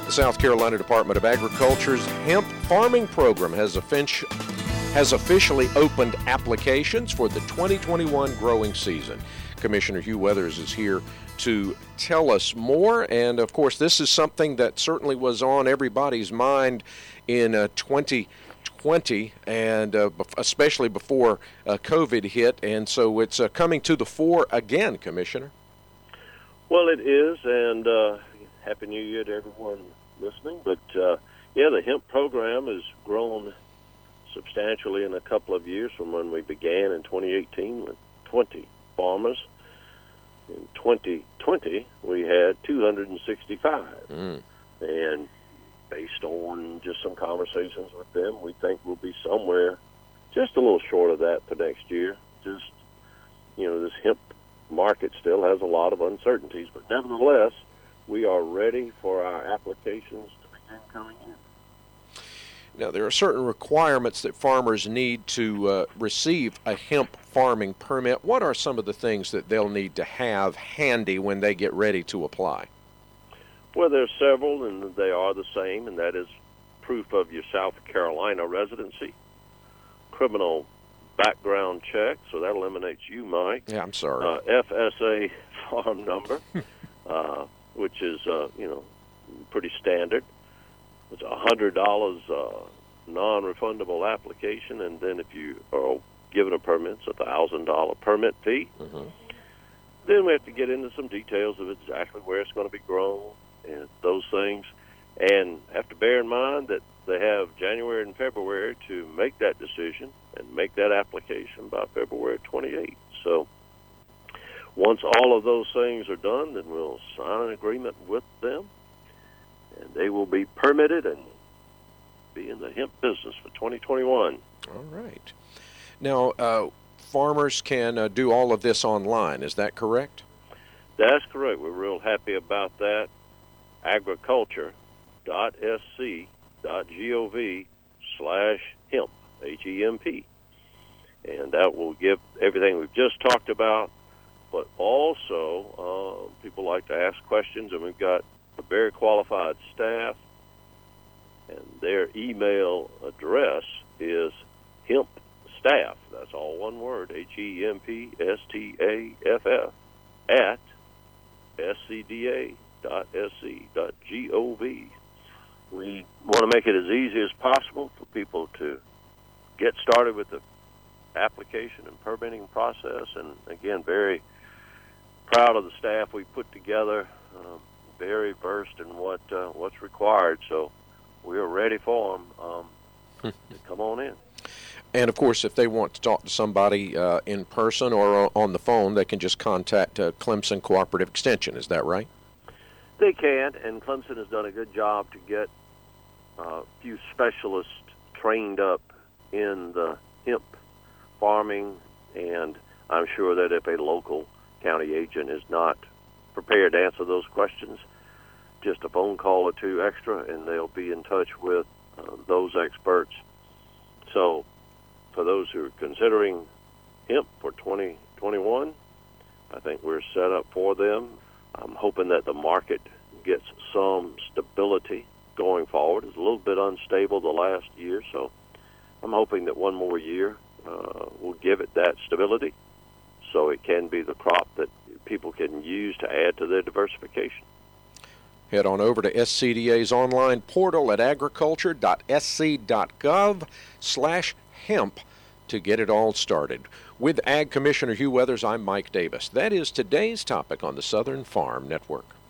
The South Carolina Department of Agriculture's hemp farming program has officially opened applications for the 2021 growing season. Commissioner Hugh Weathers is here to tell us more, and of course this is something that certainly was on everybody's mind in 2020, and especially before COVID hit, and so it's coming to the fore again, Commissioner. Well, it is, and Happy New Year to everyone listening. But, the hemp program has grown substantially in a couple of years from when we began in 2018 with 20 farmers. In 2020, we had 265. And based on just some conversations with them, we think we'll be somewhere just a little short of that for next year. Just, this hemp market still has a lot of uncertainties, but nevertheless, we are ready for our applications to begin coming in. Now, there are certain requirements that farmers need to receive a hemp farming permit. What are some of the things that they'll need to have handy when they get ready to apply? Well, there's several, and they are the same, and that is proof of your South Carolina residency, criminal background check, so that eliminates you, Mike. Yeah, I'm sorry. FSA farm number, which is, pretty standard. It's $100 non-refundable application, and then if you are given a permit, it's a $1,000 permit fee. Then we have to get into some details of exactly where it's going to be grown and those things, and have to bear in mind that they have January and February to make that decision and make that application by February 28th. So once all of those things are done, then we'll sign an agreement with them, and they will be permitted and be in the hemp business for 2021. All right. Now, farmers can do all of this online. Is that correct? That's correct. We're real happy about that. agriculture.sc.gov/hemp, H-E-M-P. And that will give everything we've just talked about, but also people like to ask questions, and we've got a very qualified staff, and their email address is hempstaff, that's all one word, HEMPSTAFF, at scda.sc.gov. We want to make it as easy as possible for people to get started with the application and permitting process, and again, very proud of the staff we put together, very versed in what's required, so we are ready for them to come on in. And of course, if they want to talk to somebody in person or on the phone, they can just contact Clemson Cooperative Extension. Is that right? They can, and Clemson has done a good job to get a few specialists trained up in the hemp farming, and I'm sure that if a local county agent is not prepared to answer those questions, just a phone call or two extra, and they'll be in touch with those experts. So for those who are considering hemp for 2021, I think we're set up for them. I'm hoping that the market gets some stability going forward. It's a little bit unstable the last year, so I'm hoping that one more year will give it that stability so it can be the crop that people can use to add to their diversification. Head on over to SCDA's online portal at agriculture.sc.gov/hemp to get it all started. With Ag Commissioner Hugh Weathers, I'm Mike Davis. That is today's topic on the Southern Farm Network.